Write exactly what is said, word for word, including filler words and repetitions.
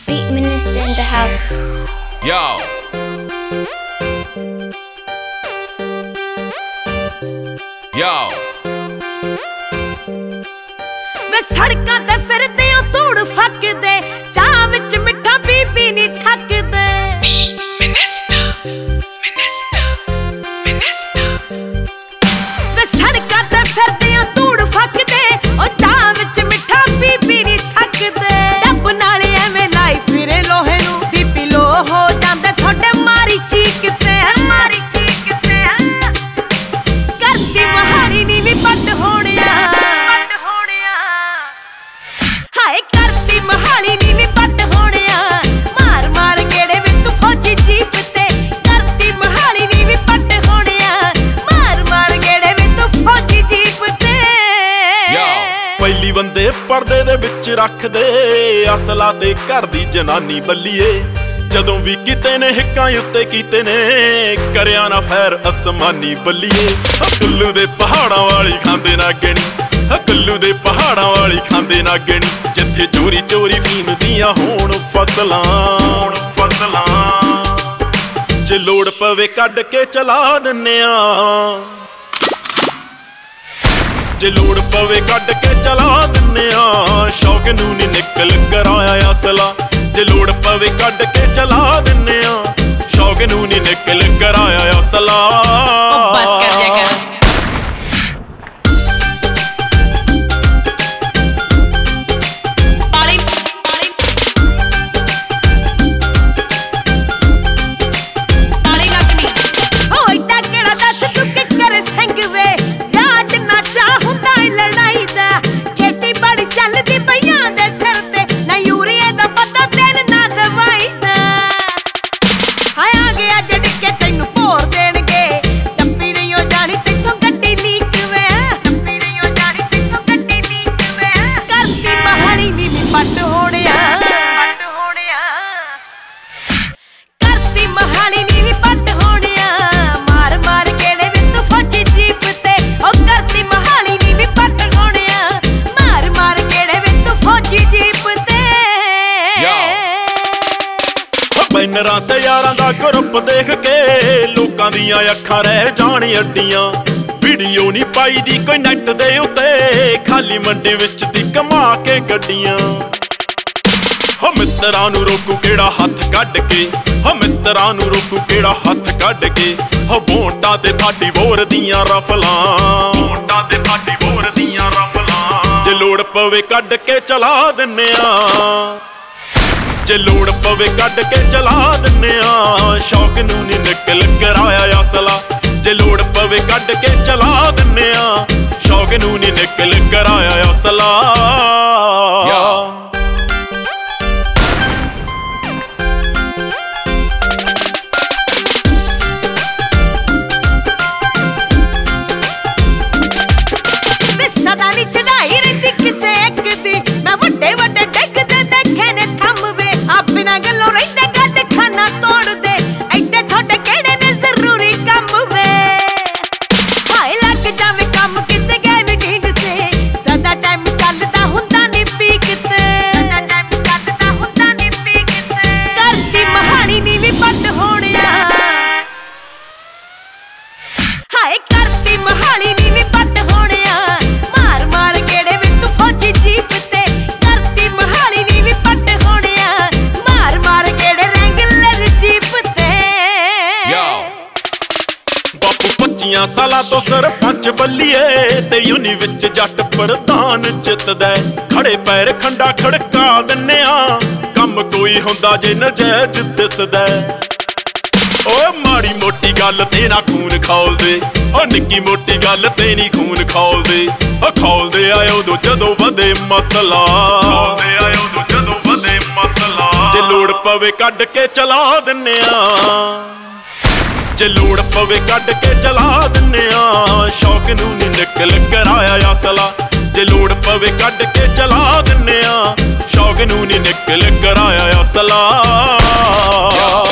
Beat Minister in the house. Yo. Yo. वे सड़कां ते फिरदे ओ धूड़ फकदे चाह विच मिठा पी पी नी थकदे Minister, Minister, Minister. वे सड़कां ते फिरदे ओ धूड़ फकदे ओ चाह विच मिठा पी पी नी थकदे डब नाल एवें लाई फिरे लोहे नू बीपी लो हो जांदे थोड़े मारी चीकते मारी चीकते करदी महानी नी भी पट होणिया हाय करदी महाली नी भी पट होणिया मार मार गेड़े वे तू फौजी जीप ते करदी महाली नी भी पट होणिया मार मार गेड़े वे तू फौजी जीप ते ਪਹਿਲੀ ਬੰਦੇ ਪਰਦੇ ਦੇ ਵਿੱਚ ਰੱਖਦੇ ਅਸਲਾ ਤੇ ਘਰ ਦੀ ਜਨਾਨੀ ਬੱਲੀਏ ਜਦੋਂ ਵੀ ਕਿਤੇ ਨੇ ਹਿੱਕਾਂ ਉੱਤੇ ਕੀਤੇ ਨੇ ਕਰਿਆ ਨਾ ਫੈਰ ਅਸਮਾਨੀ ਬੱਲੀਏ ਕੁੱਲੂ ਦੇ ਪਹਾੜਾਂ ਵਾਲੀ ਖਾਂਦੇ ਨਾ ਗਣੀ ਕੁੱਲੂ ਦੇ ਪਹਾੜਾਂ ਵਾਲੀ ਖਾਂਦੇ ਨਾ ਗਣੀ ਜਿੱਥੇ ਚੋਰੀ ਚੋਰੀ ਫੀਮ ਦੀਆਂ ਹੋਣ ਫਸਲਾਂ ਫਸਲਾਂ ਜੇ ਲੋੜ ਪਵੇ ਕੱਢ ਕੇ ਚਲਾ ਦਿੰਨੇ ਆ ਜੇ ਲੋੜ ਪਵੇ ਕੱਢ ਕੇ ਚਲਾ ਦਿੰਨੇ ਆ ਸ਼ੌਕ ਨੂੰ ਨੀ ਨਿਕਲ ਕਰਾਇਆ ਅਸਲਾ ਜੇ ਲੋੜ ਪਵੇ ਕੱਢ ਕੇ ਚਲਾ ਦਿੰਨੇ ਆ ਸ਼ੌਕ ਨੂੰ ਨੀ ਨਿਕਲ ਕਰਾਇਆ ਅਸਲਾ ਬਸ ਕਰ ਜਾ ਕਰ ਪੱਟ ਹੋਣਿਆ ਪੱਟ ਹੋਣਿਆ ਕਰਦੀ ਮਹਾਲੀ ਨੀ ਵੀ ਪੱਟ ਹੋਣਿਆ ਮਾਰ ਮਾਰ ਗੇੜੇ ਵਿੱਚ ਤੂੰ ਫੌਜੀ ਜੀਪ ਤੇ ਉਹ ਕਰਦੀ ਮਹਾਲੀ ਨੀ ਵੀ ਪੱਟ ਹੋਣਿਆ ਮਾਰ ਮਾਰ ਗੇੜੇ ਵਿੱਚ ਤੂੰ ਫੌਜੀ ਜੀਪ ਤੇ ਬੈਨਰਾਂ ਤੇ ਯਾਰਾਂ ਦਾ ਗਰੁੱਪ ਦੇਖ ਕੇ ਲੋਕਾਂ ਦੀਆਂ ਅੱਖਾਂ ਰਹਿ ਜਾਣ ਅੱਡੀਆਂ ਵੀਡੀਓ ਨਹੀਂ ਪਾਈ ਦੀ ਕੋਈ ਨੈਟ ਦੇ ਉੱਤੇ ਖਾਲੀ ਮੰਡੀ ਵਿੱਚ ਦੀ ਕਮਾ ਕੇ ਗੱਡੀਆਂ ਹੋ ਮਿੱਤਰਾਂ ਨੂੰ ਰੋਕੂ ਕਿਹੜਾ ਹੱਥ ਕੱਢ ਕੇ ਹੋ ਮਿੱਤਰਾਂ ਨੂੰ ਰੋਕੂ ਕਿਹੜਾ ਹੱਥ ਕੱਢ ਕੇ ਹੋ ਬੋਂਟਾਂ ਤੇ ਫਾਟੀ ਬੋਰ ਦੀਆਂ ਰਫਲਾਂ ਬੋਂਟਾਂ ਤੇ ਫਾਟੀ ਬੋਰ ਦੀਆਂ ਰਫਲਾਂ ਜੇ ਲੋੜ ਪਵੇ ਕੱਢ ਕੇ ਚਲਾ ਦਿੰਨੇ ਆ ਜੇ ਲੋੜ ਪਵੇ ਕੱਢ ਕੇ ਚਲਾ ਦਿੰਨੇ ਆ ਸ਼ੌਕ ਨੂੰ ਨੀ ਨਿਕਲ ਕਰਾਇਆ ਅਸਲਾ ਜੇ ਲੋੜ ਪਵੇ ਕੱਢ ਕੇ ਚਲਾ ਦਿੰਨੇ ਆ ਸ਼ੌਕ ਨੂੰ ਨੀ ਨਿਕਲ ਕਰਾਇਆ ਅਸਲਾ ਵੇ ਸਦਾ ਨੀ ਚੜਾਈ ਰਹਿੰਦੀ ਕਿਸੇ ਇੱਕ ਦੀ ਮੈਂ ਵੱਡੇ ਵੱਡੇ ਡਿੱਗਦੇ ਦੇਖੇ ਨੇ ਥੰਮ ਵੇ ਆ ਬਿਨਾਂ ਗੱਲੋਂ ਰਹਿੰਦੇ ਗੱਡ ਖਾਨਾ ਤੋੜਦੇ ਐਡੇ ਤੁਹਾਡੇ ਕਿਹੜੇ ਨੇ ਜ਼ਰੂਰੀ ਕੰਮ ਵੇ ਹਾਏ ਲੱਗ ਜਾਵੇ ਕੰਮ ਕਿਤੇ ਗਏ ਵੀ ਢੀਂਡ ਸੇ ਸਦਾ ਟਾਈਮ ਚੱਲਦਾ ਹੁੰਦਾ ਨੀ ਪੀਕ ਤੇ ਸਦਾ ਟਾਈਮ ਚੱਲਦਾ ਹੁੰਦਾ ਨੀ ਪੀਕ ਤੇ ਕਰਦੀ ਮਹਾਲੀ ਨੀ ਵੀ ਪੱਟ ਹੋਣਿਆ ਹਾਏ ਕਰਦੀ ਮਹਾਲੀ ਨੀ ਵੀ ਪੱਟ ਹੋਣਿਆ ਮਾਰ ਮਾਰ ਗੇੜੇ ਵਿੱਚ ਤੂੰ ਫੌਜੀ ਜੀਪ ਤੇ ਕਰਦੀ ਮਹਾਲੀ ਨੀ ਵੀ ਪੱਟ ਹੋਣਿਆ ਮਾਰ ਮਾਰ ਗੇੜੇ ਰੈਂਗਲਰ ਜੀਪ ਤੇ ਬਾਪੂ ਪੱਚੀਆਂ ਸਾਲਾਂ ਤੋਂ ਸਰਪੰਚ ਬੱਲੀਏ ਤੇ ਯੂਨੀ ਵਿੱਚ ਜੱਟ ਪ੍ਰਧਾਨ ਜਿੱਤਦਾ ਖੜੇ ਪੈਰ ਖੰਡਾ ਖੜਕਾ ਦਿੰਨੇ ਆ ਕੰਮ ਕੋਈ ਹੁੰਦਾ ਜੇ ਨਜਾਇਜ਼ ਦਿਸਦਾ ਓਏ ਮਾੜੀ ਮੋਟੀ ਗੱਲ ਤੇ ਨਾ ਖੂਨ ਖੌਲਦੇ ਓ ਨਿੱਕੀ ਮੋਟੀ ਗੱਲ ਤੇ ਨਹੀਂ ਖੂਨ ਖੌਲਦੇ ਓ ਖੌਲਦੇ ਆਏ ਉਦੋਂ ਜਦੋਂ ਵਧੇ ਮਸਲਾ ਖੌਲਦੇ ਆਏ ਉਦੋਂ ਜਦੋਂ ਵਧੇ ਮਸਲਾ ਜੇ ਲੋੜ ਪਵੇ ਕੱਢ ਕੇ ਚਲਾ ਦਿੰਨੇ ਆ ਜੇ ਲੋੜ ਪਵੇ ਕੱਢ ਕੇ ਚਲਾ ਦਿੰਨੇ ਆ ਸ਼ੌਕ ਨੂੰ ਨੀ ਨਿਕਲ ਕਰਾਇਆ ਅਸਲਾ ਜੇ ਲੋੜ ਪਵੇ ਕੱਢ ਕੇ ਚਲਾ ਦਿੰਨੇ ਆ ਸ਼ੌਕ ਨੂੰ ਨੀ ਨਿਕਲ ਕਰਾਇਆ ਅਸਲਾ